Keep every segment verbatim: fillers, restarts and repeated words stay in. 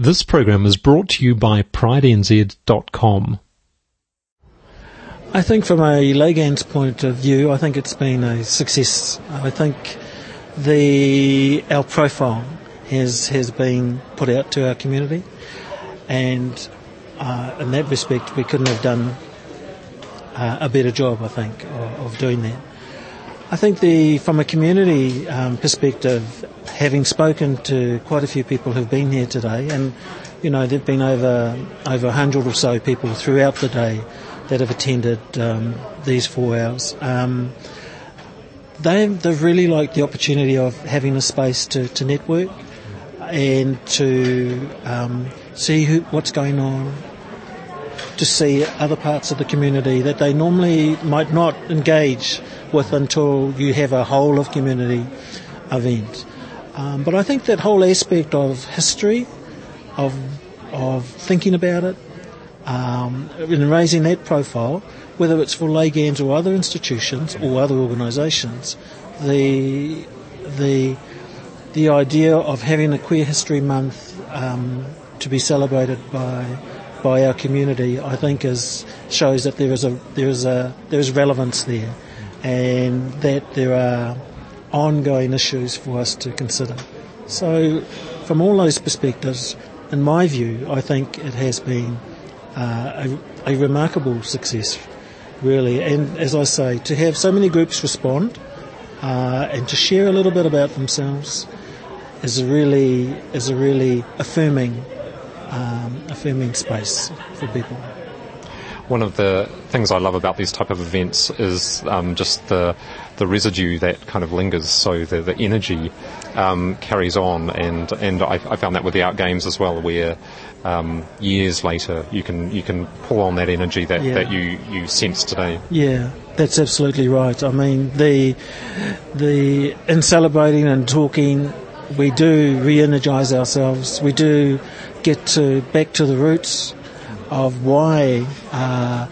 This program is brought to you by pride n z dot com. I think from a Leigand's point of view, I think it's been a success. I think the our profile has has been put out to our community, and uh, in that respect, we couldn't have done uh, a better job, I think, of, of doing that. I think the from a community um, perspective, having spoken to quite a few people who've been here today, and you know there've been over over a hundred or so people throughout the day that have attended um, these four hours. Um, they they've really liked the opportunity of having a space to, to network and to um, see who, what's going on, to see other parts of the community that they normally might not engage with until you have a whole of community event. Um, but I think that whole aspect of history, of of thinking about it, um, and raising that profile, whether it's for Leigand's or other institutions or other organisations, the the the idea of having a Queer History Month um, to be celebrated by by our community, I think, is shows that there is a there is a there is relevance there, and that there are ongoing issues for us to consider. So, from all those perspectives, in my view, I think it has been uh, a, a remarkable success, really. And as I say, to have so many groups respond uh, and to share a little bit about themselves is a really is a really affirming um, affirming space for people. One of the things I love about these type of events is um, just the the residue that kind of lingers, so the, the energy um, carries on, and and I, I found that with the Out Games as well, where um, years later you can you can pull on that energy that, yeah. that you, you sense today. Yeah, that's absolutely right. I mean, the the in celebrating and talking, we do re-energise ourselves. We do get to back to the roots of why uh,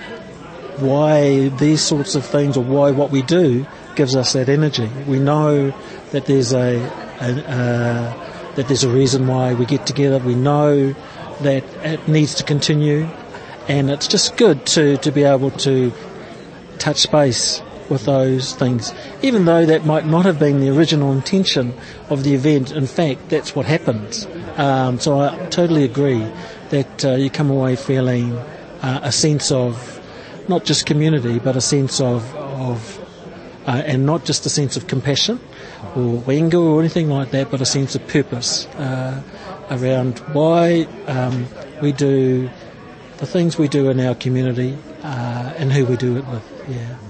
why these sorts of things, or why what we do gives us that energy. We know that there's a, a uh, that there's a reason why we get together. We know that it needs to continue, and it's just good to, to be able to touch base with those things, even though that might not have been the original intention of the event. In fact, that's what happens. Um, so I totally agree that uh, you come away feeling uh, a sense of not just community, but a sense of, of uh, and not just a sense of compassion or anger or anything like that, but a sense of purpose uh, around why um, we do the things we do in our community uh, and who we do it with. Yeah.